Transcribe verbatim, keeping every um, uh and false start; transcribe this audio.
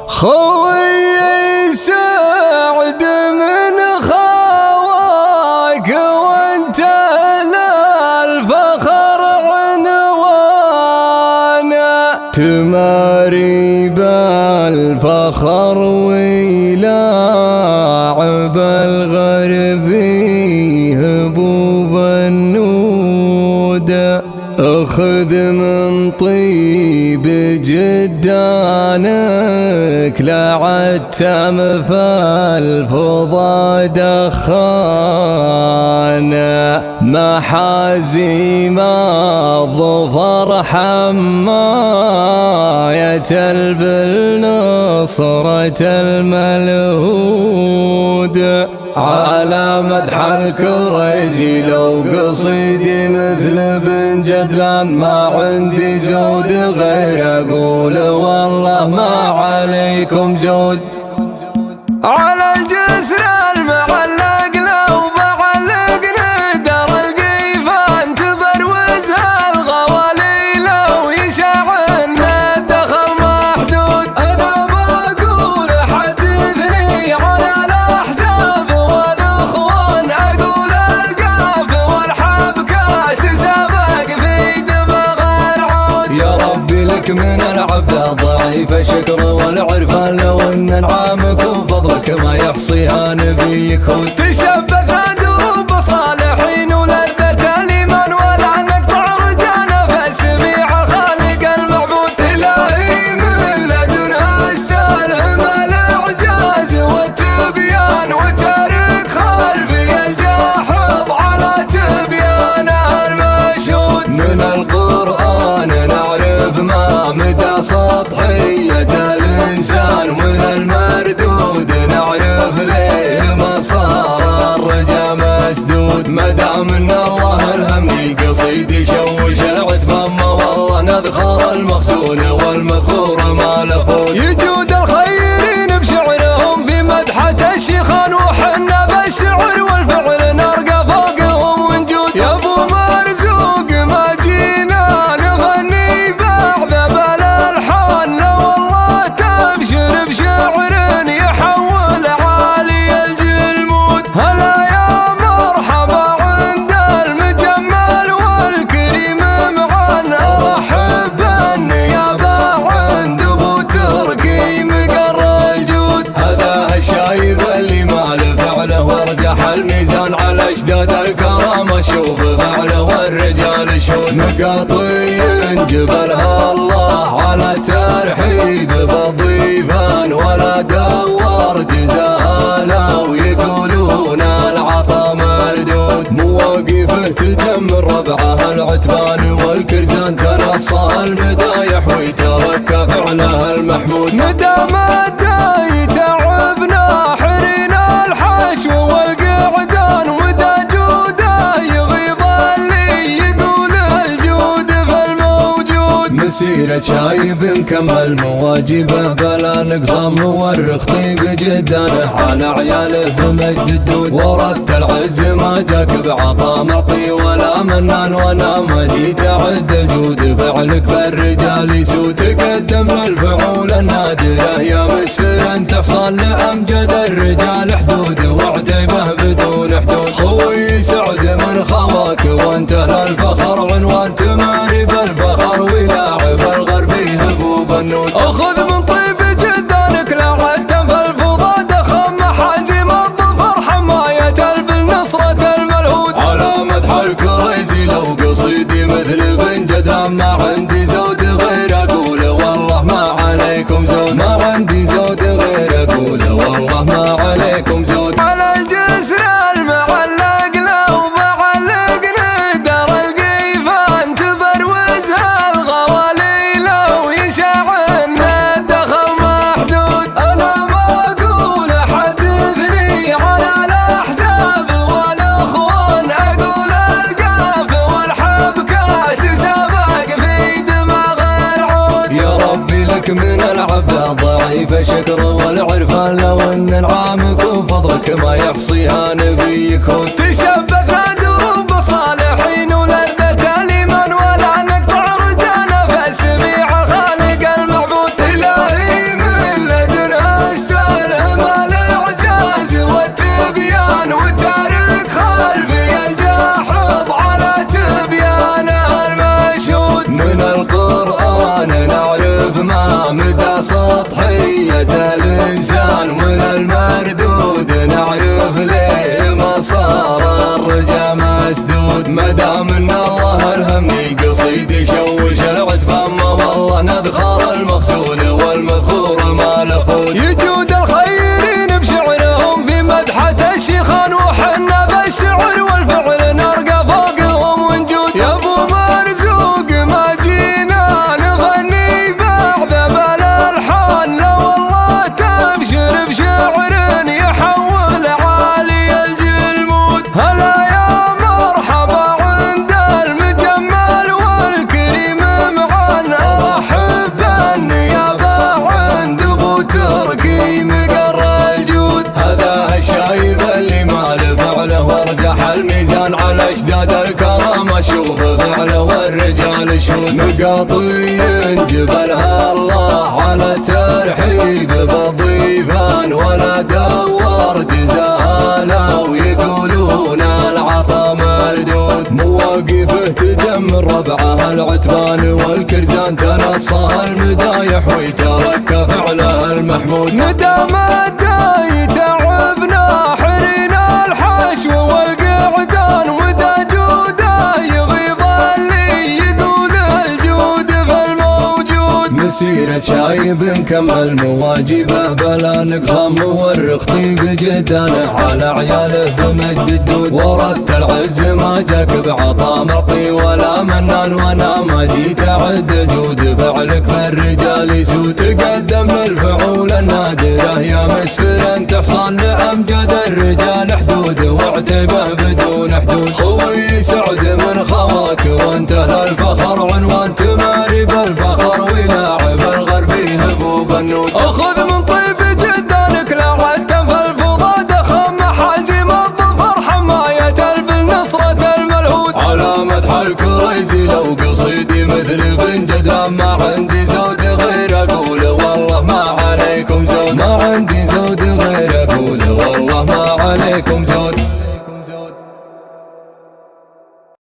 خوي سعد من خواك وانت للفخر عنوانا، تماري بالفخر ويلاعب الغربي هبوب النودة، اخذ من طيب جدانك لعتم فالفضا دخانا، محازيم الظفر حماية بالنصرة الملهود، على مدح الكريزي لو قصيدي مثل بن جدلان، ما عندي زود غير اقول والله ما عليكم زود. على الجسر المعلق لو بعلق ندر القيفان، تبروز الغوالي لو يشعن الدخل محدود، انا ما اقول حدثني على الاحزاب والاخوان، اقول القاف والحبكات سبق في دماغ العود. يا ربي لك من العبد ضعيف الشكر والعرفان، لو ان نعمك وفضلك ما يحصيها نبيك، تشبث دروب الصالحين ولذة الايمان، ولعنك تعرجنا فاسميع الخالق المعبود. الهي من لدنها استلهم الاعجاز والتبيان، وتارك خلفي الجاحظ على تبيانه المشهود. من القرآن نعرف ما مدى سطحية الإنسان، من المردود نعرف ليه ما صار الرجا مسدود. مدام ان الله الهمني قصيدي شوش العتبان، ما والله نذخر المخزون والمذخور ما لفود. يجود الخيرين بشعرهم في مدحة الشيخان، وحنا بالشعر والفعل نرقى فوقهم ونجود. يا ابو مرزوق ما جينا نغني بعذب الالحان، لو والله تبشر بشعر يحول عالي الجلمود. هلا يا مرحبا عند المجمل والكريم معا، ارحب بالنيابه عند ابو تركي مقر الجود. هذا الشايب اللي ما له فعله وارجح الميزان، على اشداد الكرامه شوف فعله والرجال شود. مقاطي جبلها الله على ترحيب بالضيفان، ولا دور جزاها لو يقولون العطا مردود. مواقفه تجمر ربعه العتبان والكرزان، تنصى المدايح ويترك فعله المحمود. مدى مدى يتعبنا حرينا الحشو والقعدان، ودا جوده يغيظ اللي يقول الجود في الموجود. مسيرة شايب مكمل مواجبه بلا نقصان، مورخ طيب جدانه على عياله بمجد الدود. ورثت العز ما جاك بعطا معطي ولا منان، وانا ما جيت اعد الجود فعلك فالرجال يسود. تقدم للفعول النادره يا مسفر تحصل لامجد الرجال حدود، واعتبه بدون حدود. خوي سعد من خواك وانت للفخر عنوان، تماري بالفخر ولاعب الغربي هبوب النود. اخذ من طيب جدانك لعتم فالفضا دخم، محازم الظفر حماية بالنصرة الملهود. على مدح الكريزي لو قصيدي مثل بن جدلان، ما عندي زود غير اقول والله ما عليكم زود. ما عندي زود غير اقول والله ما عليكم زود. على الجسر المعلق لو بعلق ندر القيفان، تبروز الغوالي لو يشعن الدخل محدود. انا ما اقول حدثني على الاحزاب والاخوان، اقول القاف والحبكات سبق في دماغ العود. يا ربي لك من العبد ضعيف الشكر والعرفان، لو ان نعمك وفضلك ما يحصيها نبيك، تشبث دروب الصالحين ولذة الايمان، ولعنك تعرجنا فاسميع الخالق المعبود. الهي من لدن عطية الإنسان من المردود نعرف ليه ما صار الرجا مسدود. مدام ان الله الهمني قصيد يشوش العتبان ما والله نذخر المخزون والمذخور ما له خود. يجود الخيرين بشعرهم في مدحة الشيخان وحنا بالشعر والفعل نرقى فوقهم ونجود. يا ابو مرزوق ما جينا نغني بعذب الالحان لا والله تبشر بشعر يحول عالي الجلمود. هلا يا مرحبا عند المجمل والكريم معا ارحب بالنيابه عند ابو تركي مقر الجود. هذا الشايب اللي ما له فعله وارجح الميزان على اشداد الكرم اشوف فعله والرجال شهود. مقاطي جبلها الله على ترحيب بالضيفان ولا دور جزاها لو يقولون العطا مردود. مواقفه تجمل ربعه العتبان والكرزان تنصها المدايح ويترك فعله المحمود. مدام الداي تعبنا حرينا الحشو والقعدان ودا جوده يغيظ اللي يقول الجود في الموجود. مسيرة شايب مكمل مواجبه بلا نقصان مورخ طيب جدانه على عياله بمجد الدود. ورثت العز ما جاك بعطا معطي ولا منان وانا ما جيت اعد جود. فعلك في الرجال يسود تقدم الفعول النادره يا مسفر تحصل لامجد الرجال حدود واعتبه بدون حدود. خوي